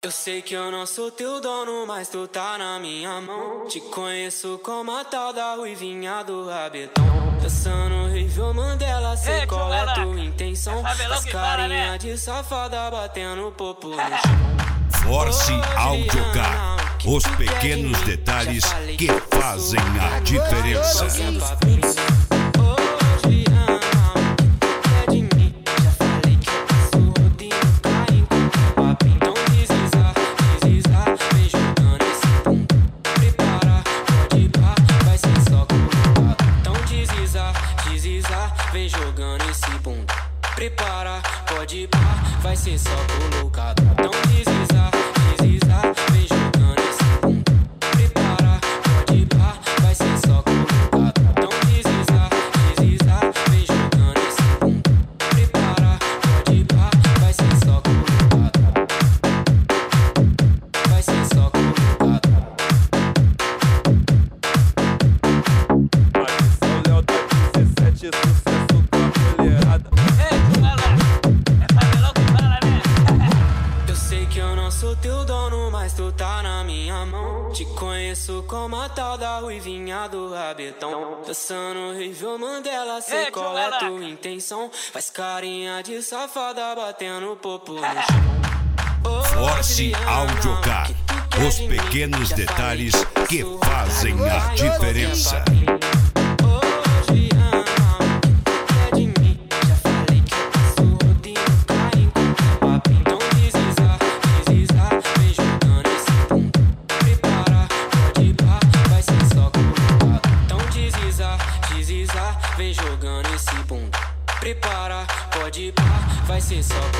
Eu sei que eu não sou teu dono, mas tu tá na minha mão. Te conheço como a tal da ruivinha do rabetão. Dançando horrível Mandela, sei qual é tua intenção. As carinha de safada batendo popo no chão. Force Audiocar, os pequenos detalhes que fazem a diferença. Vem jogando esse bunda. Prepara, pode ir pá, vai ser só colocado. Então desliza, vem jogando esse bunda. Prepara, pode ir pá, vai ser só colocado. Então desliza, vem jogando esse bunda. Prepara, pode ir pá, vai ser só colocado. Vai ser só colocado. Sou teu dono, mas tu tá na minha mão. Te conheço como a tal da ruivinha do rabetão. Dançando horrível Mandela, sei qual é tua intenção. Faz carinha de safada batendo popo no chão. Force Audiocar, os pequenos detalhes que fazem a diferença. Vem jogando esse bunda. Prepara, pode ir pá, vai ser só